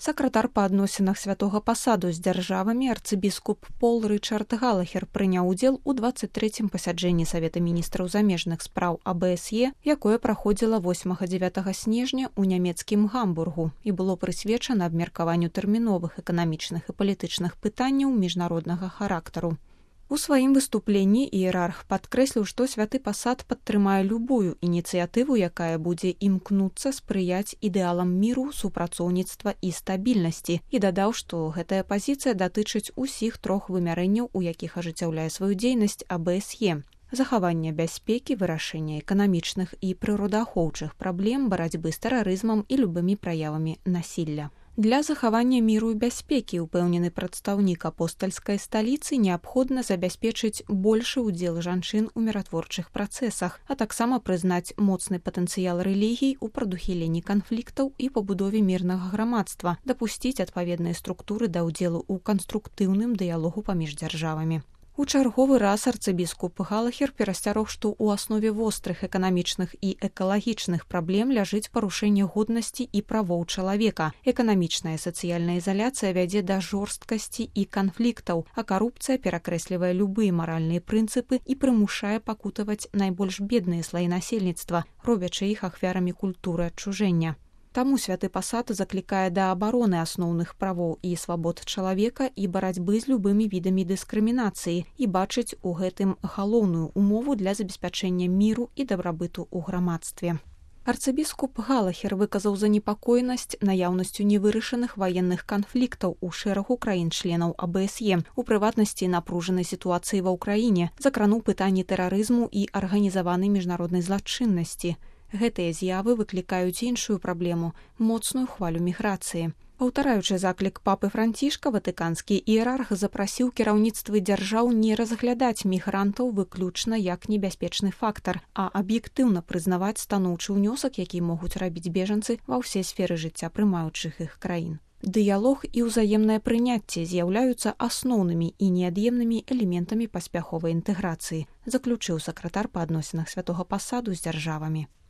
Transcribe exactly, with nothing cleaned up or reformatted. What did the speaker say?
Сакратар па адносінах святога пасаду з дзяржавамі арцыбіскуп Пол Рычард Галахер прыняў удзел у дваццаць трэцім пасяджэнні Савета міністраў замежных спраў А Б С Е, якое праходзіла восьмага-дзявятага снежня ў нямецкім Гамбургу і было прысвечана абмеркаванню тэрміновых эканамічных і палітычных пытанняў міжнароднага характару. У сваім выступленні іерарх падкрэсліў, што святы пасад падтрымае любую ініцыятыву, якая будзе імкнуцца спрыяць ідэалам міру, супрацоўніцтва і стабільнасці, і дадаў, што гэтая пазіцыя датычыць усіх трох вымярэнняў, у якіх ажыццяўляе сваю дзейнасць А Б С Е. Захавання бяспекі, вырашэння эканамічных і прыродаахоўчых праблем, барацьбы з тэрарызмам і любымі праявамі насілля. Для захавання міру і бяспекі, упэўнены прадстаўнік апостальскай сталіцы, неабходна забяспечыць большы ўдзел жанчын у міратворчых працэсах, а таксама прызнаць моцны патэнцыял рэлігій у прадухіленні канфліктаў і пабудове мірнага грамадства, дапусціць адпаведныя структуры да ўдзелу ў канструктыўным дыялогу паміж дзяржавамі. У чарговы раз арцыбіскуп Галахер перасцярог, што ў аснове вострых эканамічных і экалагічных праблем ляжыць парушэнне годнасці і правоў чалавека. Эканамічная і сацыяльная ізаляцыя вядзе да жорсткасці і канфліктаў, а карупцыя перакрэслівае любыя маральныя прынцыпы і прымушае пакутаваць найбольш бедныя слаі насельніцтва, робячы іх ахвярамі культуры адчужэння. Таму святы пасад заклікае да абароны асноўных правоў і свабод чалавека і барацьбы з любымі відамі дыскрымінацыі і бачыць у гэтым галоўную умову для забеспячэння міру і дабрабыту ў грамадстве. Арцыбіскуп Галахер выказаў занепакоенасць наяўнасцю невырашаных ваенных канфліктаў у шэрагу краін-членаў А Б С Е, у прыватнасці напружанай сітуацыі ва ўкраіне, закрануў пытанні тэрарызму і арганізаванай міжнароднай злачыннасці. Гэтыя з'явы выклікаюць іншую праблему – моцную хвалю міграцыі. Паўтараючы заклік папы Францішка, ватыканскі іерарх запрасіў кіраўніцтвы дзяржаў не разглядаць мігрантаў выключна як небяспечны фактар, а аб'ектыўна прызнаваць станоўчы ўнёсак, які могуць рабіць бежанцы ва ўсе сферы жыцця прымаючых іх краін. Дыялог і ўзаемнае прыняцце з'яўляюцца асноўнымі і неад'емнымі элементамі паспяховай інтэграцыі, заключыў сакратар па адносінах святога пасаду з дзяржавамі.